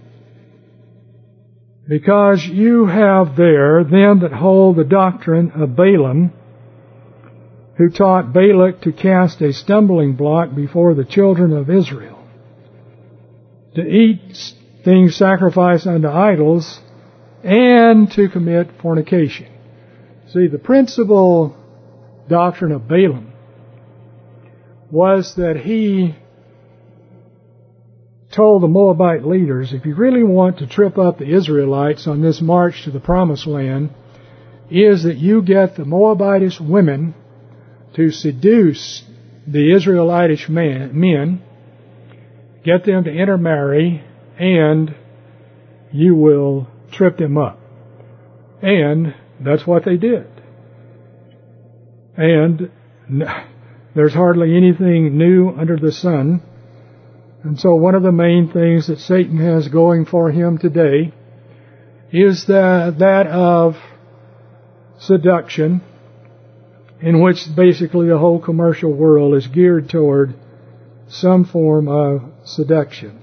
because you have there them that hold the doctrine of Balaam, who taught Balak to cast a stumbling block before the children of Israel, to eat things sacrificed unto idols, and to commit fornication. See, the principal doctrine of Balaam was that he told the Moabite leaders, if you really want to trip up the Israelites on this march to the Promised Land, is that you get the Moabitish women to seduce the Israelitish man, men, get them to intermarry, and you will trip them up. And that's what they did. And there's hardly anything new under the sun. And so one of the main things that Satan has going for him today is the, that of seduction, in which basically the whole commercial world is geared toward some form of seduction.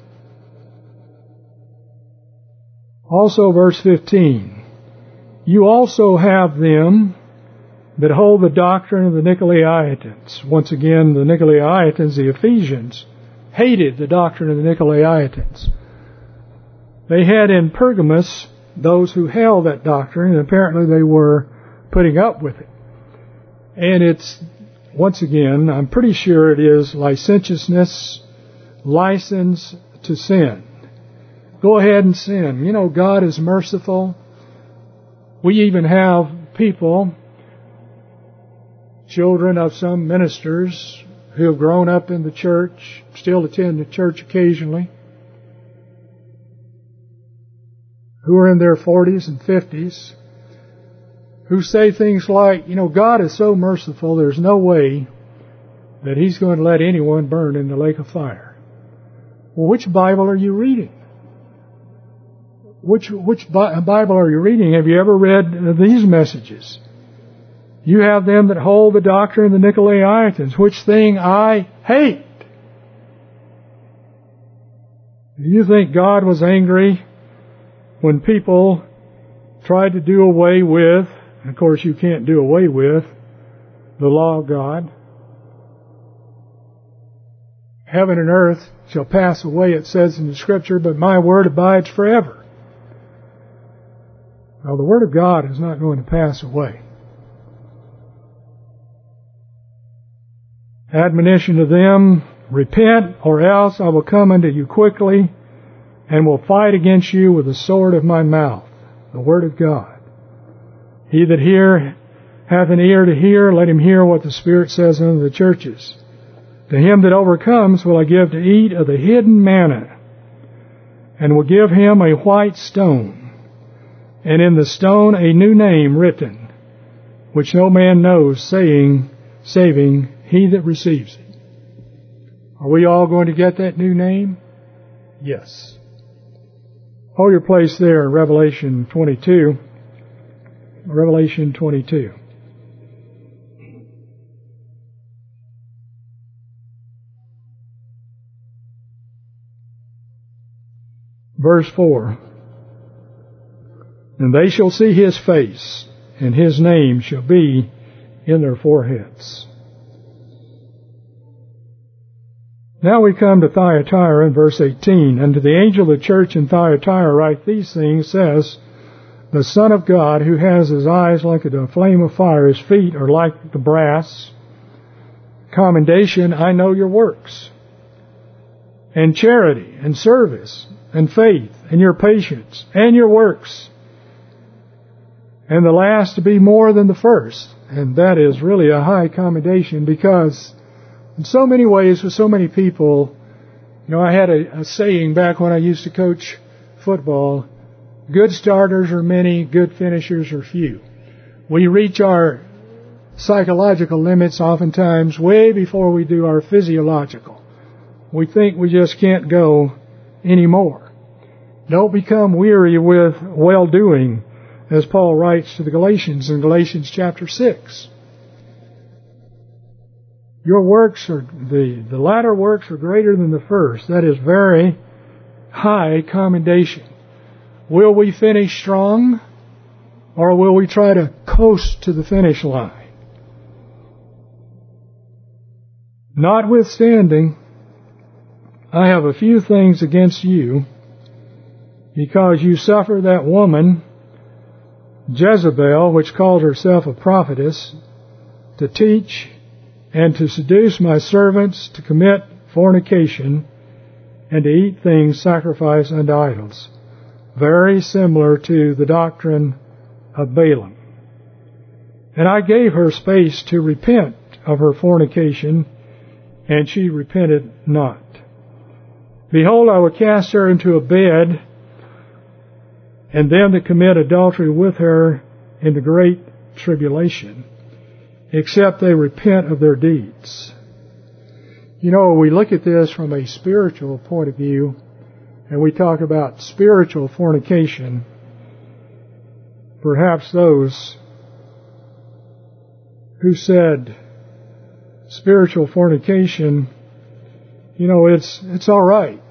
Also, verse fifteen, you also have them that hold the doctrine of the Nicolaitans. Once again, the Nicolaitans, the Ephesians, hated the doctrine of the Nicolaitans. They had in Pergamos those who held that doctrine, and apparently they were putting up with it. And it's, once again, I'm pretty sure it is licentiousness, license to sin. Go ahead and sin. You know, God is merciful. We even have people, children of some ministers, who have grown up in the church, still attend the church occasionally, who are in their forties and fifties, who say things like, you know, God is so merciful, there's no way that He's going to let anyone burn in the lake of fire. Well, which Bible are you reading? Which which Bible are you reading? Have you ever read these messages? You have them that hold the doctrine of the Nicolaitans, which thing I hate. Do you think God was angry when people tried to do away with, and of course you can't do away with, the law of God? Heaven and earth shall pass away, it says in the Scripture, but my word abides forever. Now, the Word of God is not going to pass away. Admonition to them, repent, or else I will come unto you quickly, and will fight against you with the sword of my mouth, the Word of God. He that hear hath an ear to hear, let him hear what the Spirit says unto the churches. To him that overcomes will I give to eat of the hidden manna, and will give him a white stone, and in the stone a new name written, which no man knows, saying, saving he that receives it. Are we all going to get that new name? Yes. Hold your place there in Revelation twenty-two. Revelation twenty-two. Verse four. And they shall see his face, and his name shall be in their foreheads. Now we come to Thyatira in verse eighteen. And to the angel of the church in Thyatira write these things, says, the Son of God, who has his eyes like a flame of fire, his feet are like the brass. Commendation, I know your works, and charity, and service, and faith, and your patience, and your works, and the last to be more than the first. And that is really a high commendation, because in so many ways, with so many people, you know, I had a, a saying back when I used to coach football, good starters are many, good finishers are few. We reach our psychological limits oftentimes way before we do our physiological. We think we just can't go anymore. Don't become weary with well-doing, as Paul writes to the Galatians in Galatians chapter six. Your works are, the, the latter works are greater than the first. That is very high commendation. Will we finish strong, or will we try to coast to the finish line? Notwithstanding, I have a few things against you, because you suffer that woman, Jezebel, which called herself a prophetess, to teach and to seduce my servants to commit fornication and to eat things sacrificed unto idols. Very similar to the doctrine of Balaam. And I gave her space to repent of her fornication, and she repented not. Behold, I will cast her into a bed, and them that commit adultery with her into great tribulation, except they repent of their deeds. You know, we look at this from a spiritual point of view, and we talk about spiritual fornication. Perhaps those who said spiritual fornication, you know, it's it's all right.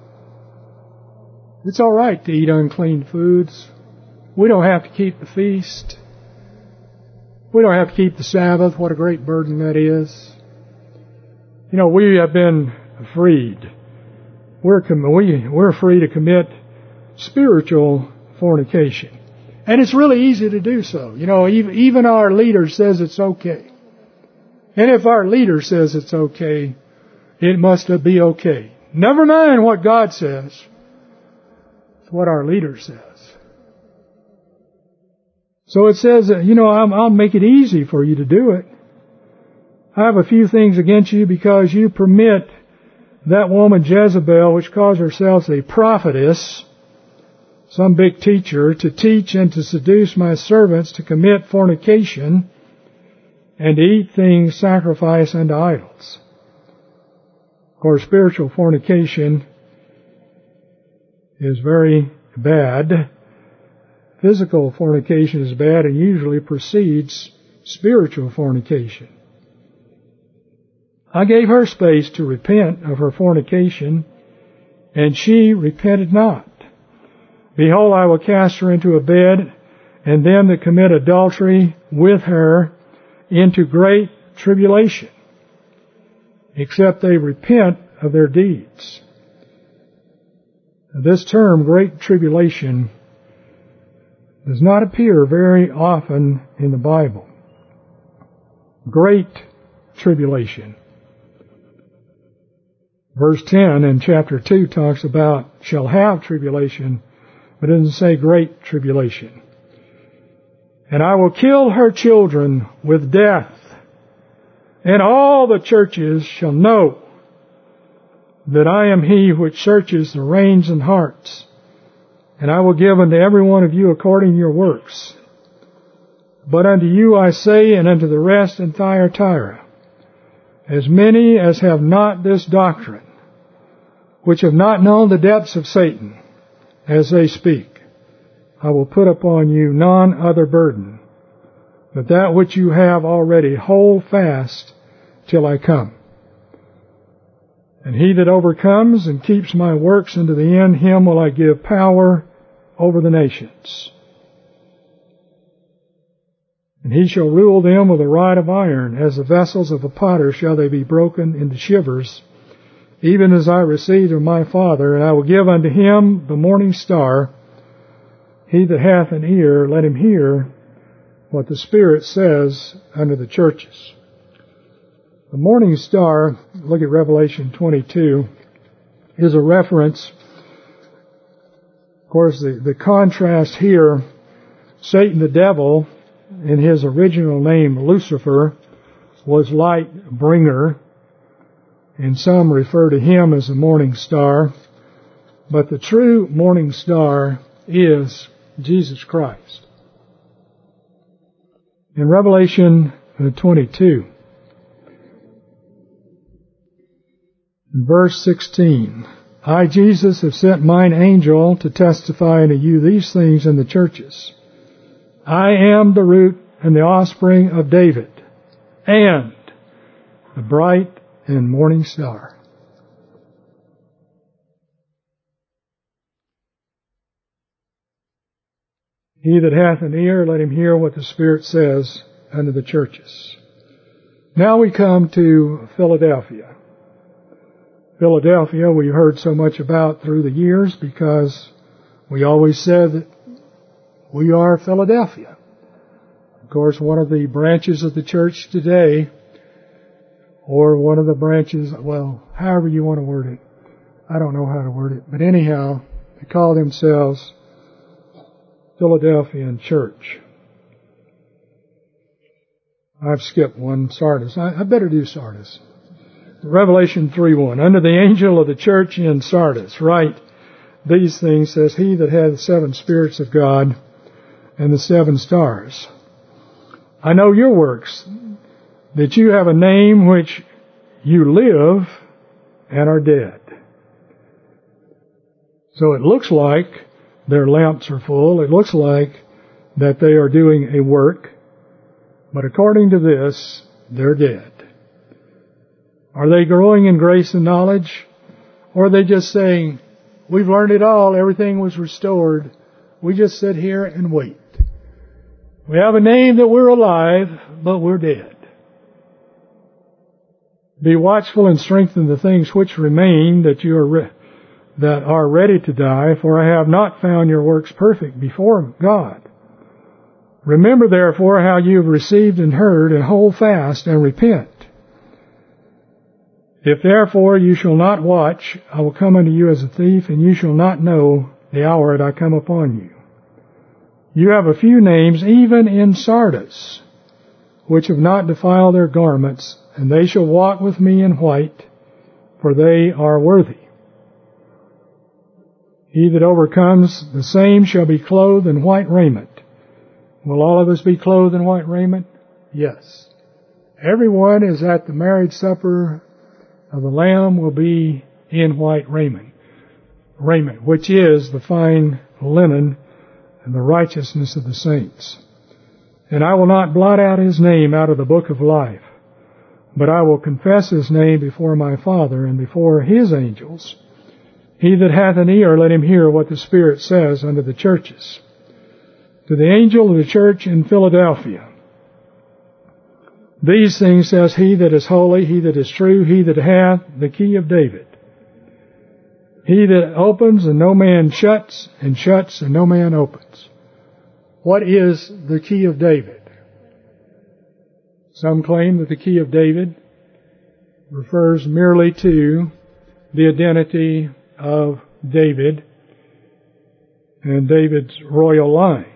It's all right to eat unclean foods. We don't have to keep the feast. We don't have to keep the Sabbath. What a great burden that is. You know, we have been freed. We're, we, we're free to commit spiritual fornication. And it's really easy to do so. You know, even, even our leader says it's okay. And if our leader says it's okay, it must be okay. Never mind what God says. It's what our leader says. So it says, you know, I'll, I'll make it easy for you to do it. I have a few things against you because you permit that woman Jezebel, which calls herself a prophetess, some big teacher, to teach and to seduce my servants to commit fornication and to eat things sacrificed unto idols. Of course, spiritual fornication is very bad. Physical fornication is bad and usually precedes spiritual fornication. I gave her space to repent of her fornication, and she repented not. Behold, I will cast her into a bed, and them that commit adultery with her into great tribulation, except they repent of their deeds. This term, great tribulation, does not appear very often in the Bible. Great tribulation. Verse ten in chapter two talks about shall have tribulation, but it doesn't say great tribulation. And I will kill her children with death, and all the churches shall know that I am he which searches the reins and hearts, and I will give unto every one of you according to your works. But unto you I say, and unto the rest in Thyatira, as many as have not this doctrine, which have not known the depths of Satan, as they speak, I will put upon you none other burden, but that which you have already hold fast till I come. And he that overcomes and keeps my works unto the end, him will I give power over the nations. And he shall rule them with a rod of iron, as the vessels of a potter shall they be broken into shivers, even as I received of my Father, and I will give unto him the morning star. He that hath an ear, let him hear what the Spirit says unto the churches. The morning star, look at Revelation twenty-two, is a reference. Of course, the, the contrast here, Satan the devil, in his original name Lucifer, was light bringer, and some refer to him as the morning star. But the true morning star is Jesus Christ. In Revelation twenty-two, in verse sixteen, I, Jesus, have sent mine angel to testify unto you these things in the churches. I am the root and the offspring of David, and the bright and morning star. He that hath an ear, let him hear what the Spirit says unto the churches. Now we come to Philadelphia. Philadelphia we've heard so much about through the years because we always said that we are Philadelphia. Of course, one of the branches of the church today, or one of the branches, well, however you want to word it, I don't know how to word it, but anyhow, they call themselves Philadelphian Church. I've skipped one, Sardis. I, I better do Sardis. Revelation three one. Unto the angel of the church in Sardis write these things, says he that hath the seven spirits of God and the seven stars. I know your works, that you have a name which you live and are dead. So it looks like their lamps are full. It looks like that they are doing a work. But according to this, they're dead. Are they growing in grace and knowledge? Or are they just saying, we've learned it all, everything was restored, we just sit here and wait. We have a name that we're alive, but we're dead. Be watchful and strengthen the things which remain that you are re- that are ready to die, for I have not found your works perfect before God. Remember therefore how you have received and heard, and hold fast and repent. If therefore you shall not watch, I will come unto you as a thief, and you shall not know the hour that I come upon you. You have a few names, even in Sardis, which have not defiled their garments, and they shall walk with me in white, for they are worthy. He that overcomes, the same shall be clothed in white raiment. Will all of us be clothed in white raiment? Yes. Everyone is at the marriage supper of the Lamb will be in white raiment, raiment, which is the fine linen and the righteousness of the saints. And I will not blot out his name out of the book of life, but I will confess his name before my Father and before his angels. He that hath an ear, let him hear what the Spirit says unto the churches. To the angel of the church in Philadelphia, these things says he that is holy, he that is true, he that hath the key of David. He that opens and no man shuts, and shuts and no man opens. What is the key of David? Some claim that the key of David refers merely to the identity of David and David's royal line.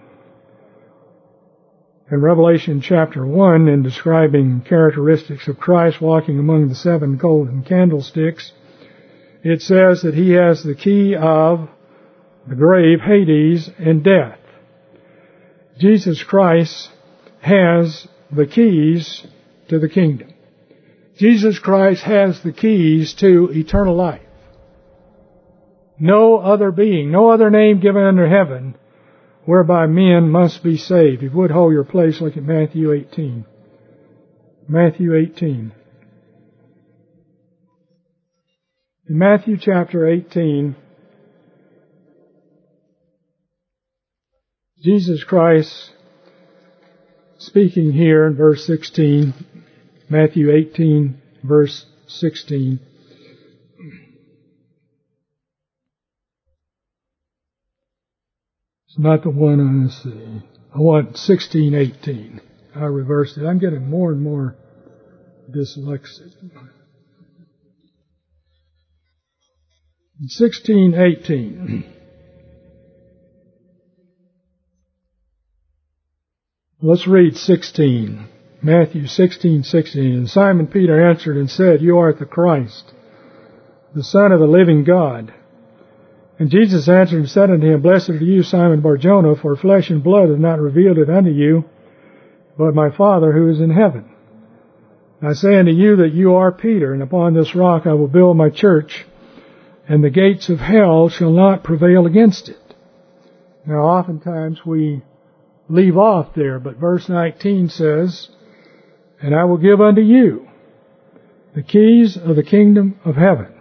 In Revelation chapter one, in describing characteristics of Christ walking among the seven golden candlesticks, it says that he has the key of the grave, Hades, and death. Jesus Christ has the keys to the kingdom. Jesus Christ has the keys to eternal life. No other being, no other name given under heaven whereby men must be saved. If you would hold your place, look at Matthew eighteen. Matthew eighteen. In Matthew chapter eighteen, Jesus Christ speaking here in verse sixteen, Matthew eighteen, verse sixteen. It's not the one on this. I want sixteen eighteen. I reversed it. I'm getting more and more dyslexic. sixteen eighteen. Let's read sixteen. Matthew sixteen sixteen. And Simon Peter answered and said, You art the Christ, the Son of the living God. And Jesus answered and said unto him, Blessed are you, Simon Bar-Jonah, for flesh and blood have not revealed it unto you, but my Father who is in heaven. I say unto you that you are Peter, and upon this rock I will build my church, and the gates of hell shall not prevail against it. Now oftentimes we leave off there, but verse nineteen says, And I will give unto you the keys of the kingdom of heaven.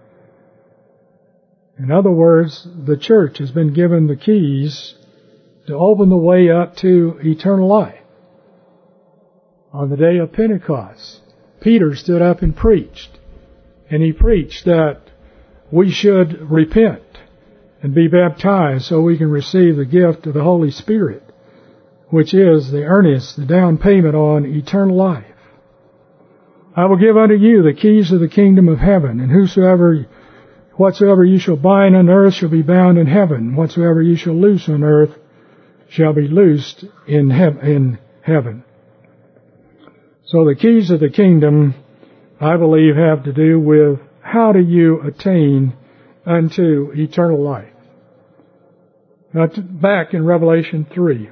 In other words, the church has been given the keys to open the way up to eternal life. On the day of Pentecost, Peter stood up and preached. And he preached that we should repent and be baptized so we can receive the gift of the Holy Spirit, which is the earnest, the down payment on eternal life. I will give unto you the keys of the kingdom of heaven, and whosoever, whatsoever you shall bind on earth shall be bound in heaven, whatsoever you shall loose on earth shall be loosed in, he- in heaven. So the keys of the kingdom, I believe, have to do with how do you attain unto eternal life. Now, back in Revelation three.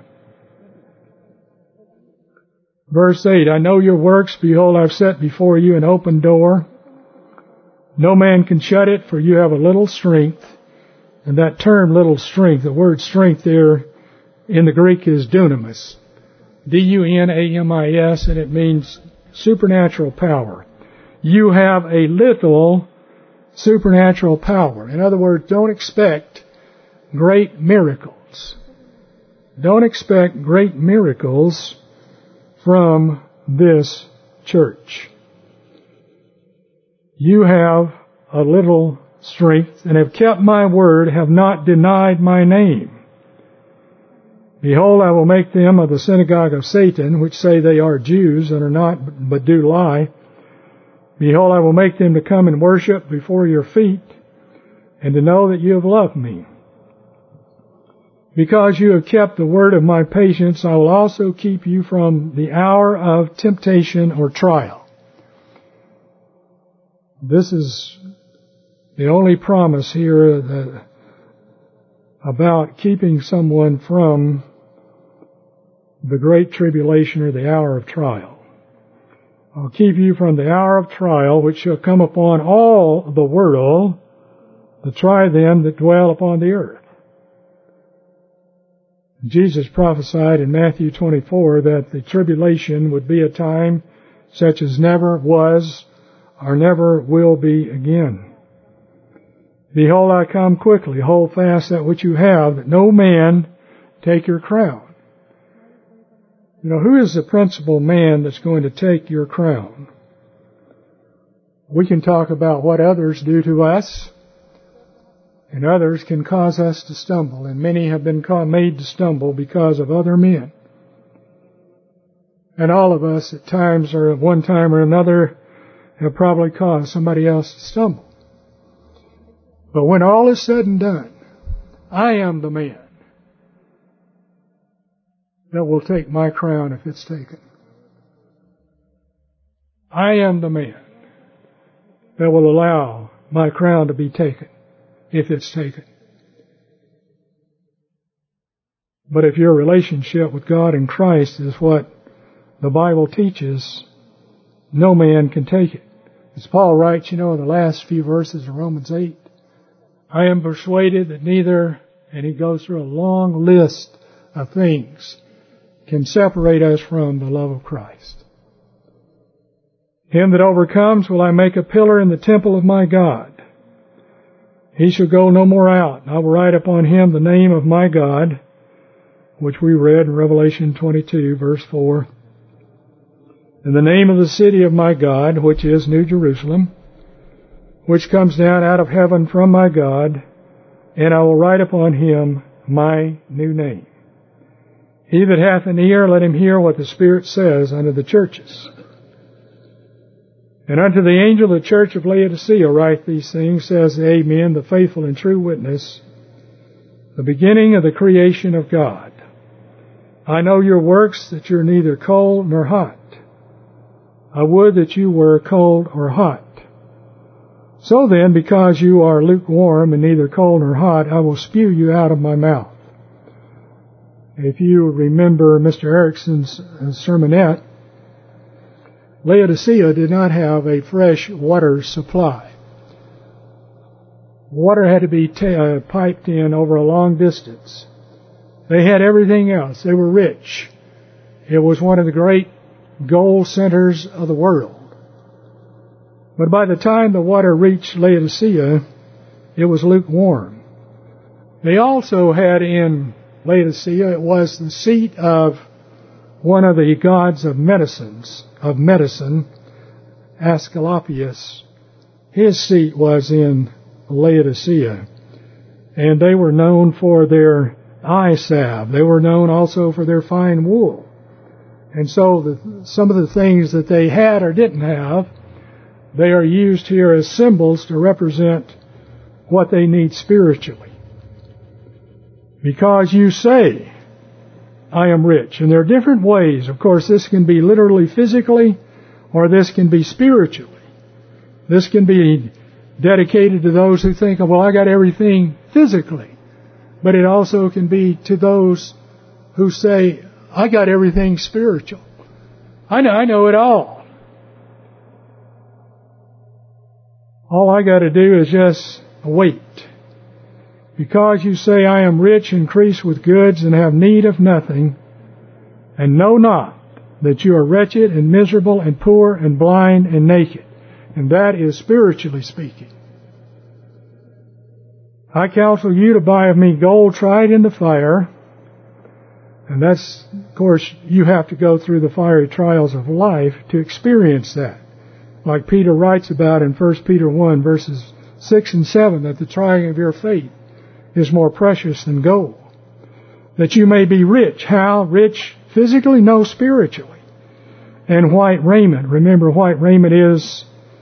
Verse eight, I know your works. Behold, I've set before you an open door. No man can shut it, for you have a little strength. And that term, little strength, the word strength there in the Greek is dunamis. D U N A M I S, and it means supernatural power. You have a little supernatural power. In other words, don't expect great miracles. Don't expect great miracles from this church. You have a little strength and have kept my word, have not denied my name. Behold, I will make them of the synagogue of Satan, which say they are Jews and are not, but do lie. Behold, I will make them to come and worship before your feet, and to know that you have loved me. Because you have kept the word of my patience, I will also keep you from the hour of temptation or trial. This is the only promise here that, about keeping someone from the great tribulation or the hour of trial. I'll keep you from the hour of trial which shall come upon all the world to try them that dwell upon the earth. Jesus prophesied in Matthew twenty-four that the tribulation would be a time such as never was or never will be again. Behold, I come quickly. Hold fast that which you have, that no man take your crown. You know, who is the principal man that's going to take your crown? We can talk about what others do to us, and others can cause us to stumble, and many have been made to stumble because of other men. And all of us at times or at one time or another have probably caused somebody else to stumble. But when all is said and done, I am the man that will take my crown if it's taken. I am the man that will allow my crown to be taken if it's taken. But if your relationship with God and Christ is what the Bible teaches, no man can take it. As Paul writes, you know, in the last few verses of Romans eight, I am persuaded that neither, and he goes through a long list of things, can separate us from the love of Christ. Him that overcomes will I make a pillar in the temple of my God. He shall go no more out, and I will write upon him the name of my God, which we read in Revelation twenty-two, verse four. And the name of the city of my God, which is New Jerusalem, which comes down out of heaven from my God, and I will write upon him my new name. He that hath an ear, let him hear what the Spirit says unto the churches. And unto the angel of the church of Laodicea write these things, says the Amen, the faithful and true witness, the beginning of the creation of God. I know your works, that you're neither cold nor hot. I would that you were cold or hot. So then, because you are lukewarm and neither cold nor hot, I will spew you out of my mouth. If you remember Mister Erickson's sermonette, Laodicea did not have a fresh water supply. Water had to be t- uh, piped in over a long distance. They had everything else. They were rich. It was one of the great gold centers of the world. But by the time the water reached Laodicea, it was lukewarm. They also had in Laodicea, it was the seat of one of the gods of medicines, of medicine, Asclepius. His seat was in Laodicea. And they were known for their eye salve. They were known also for their fine wool. And so the, some of the things that they had or didn't have, they are used here as symbols to represent what they need spiritually. Because you say, I am rich. And there are different ways. Of course, this can be literally physically, or this can be spiritually. This can be dedicated to those who think, well, I got everything physically. But it also can be to those who say, I got everything spiritual. I know, I know it all. All I got to do is just wait. Because you say, I am rich, increased with goods, and have need of nothing, and know not that you are wretched and miserable and poor and blind and naked. And that is spiritually speaking. I counsel you to buy of me gold tried in the fire. And that's, of course, you have to go through the fiery trials of life to experience that. Like Peter writes about in First Peter one, verses six and seven, that the trying of your faith is more precious than gold. That you may be rich. How? Rich physically? No, spiritually. And white raiment. Remember, white raiment is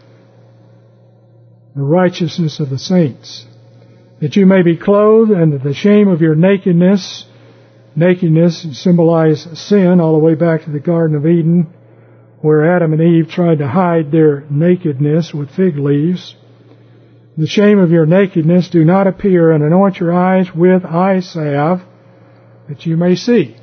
the righteousness of the saints. That you may be clothed, and that the shame of your nakedness, nakedness symbolized sin all the way back to the Garden of Eden, where Adam and Eve tried to hide their nakedness with fig leaves. The shame of your nakedness do not appear, and anoint your eyes with eye salve, that you may see.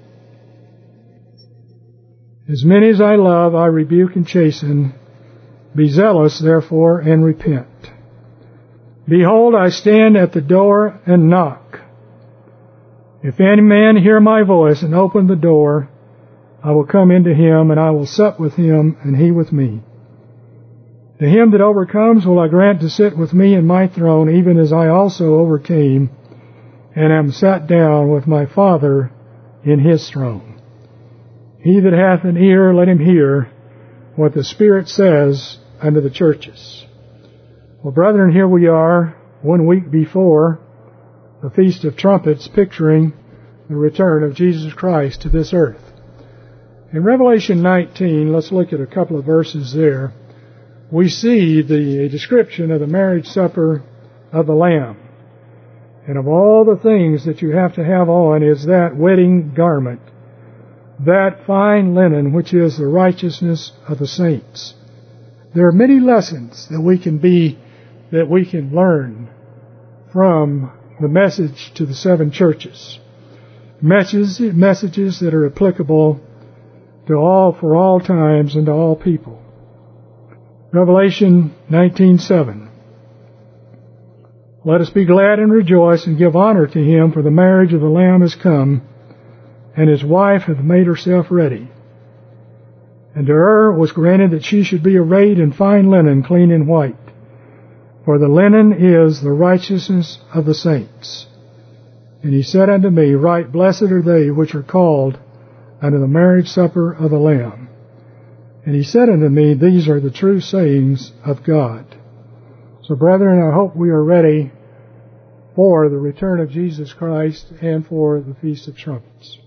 As many as I love, I rebuke and chasten. Be zealous, therefore, and repent. Behold, I stand at the door and knock. If any man hear my voice and open the door, I will come into him, and I will sup with him, and he with me. To him that overcomes will I grant to sit with me in my throne, even as I also overcame, and am sat down with my Father in his throne. He that hath an ear, let him hear what the Spirit says unto the churches. Well, brethren, here we are, one week before the Feast of Trumpets, picturing the return of Jesus Christ to this earth. In Revelation nineteen, let's look at a couple of verses there. We see the description of the marriage supper of the Lamb. And of all the things that you have to have on is that wedding garment, that fine linen, which is the righteousness of the saints. There are many lessons that we can be, that we can learn from the message to the seven churches. Messages, messages that are applicable to all, for all times and to all people. Revelation nineteen seven. Let us be glad and rejoice and give honor to him, for the marriage of the Lamb is come, and his wife hath made herself ready. And to her was granted that she should be arrayed in fine linen, clean and white. For the linen is the righteousness of the saints. And he said unto me, Right blessed are they which are called unto the marriage supper of the Lamb. And he said unto me, These are the true sayings of God. So, brethren, I hope we are ready for the return of Jesus Christ and for the Feast of Trumpets.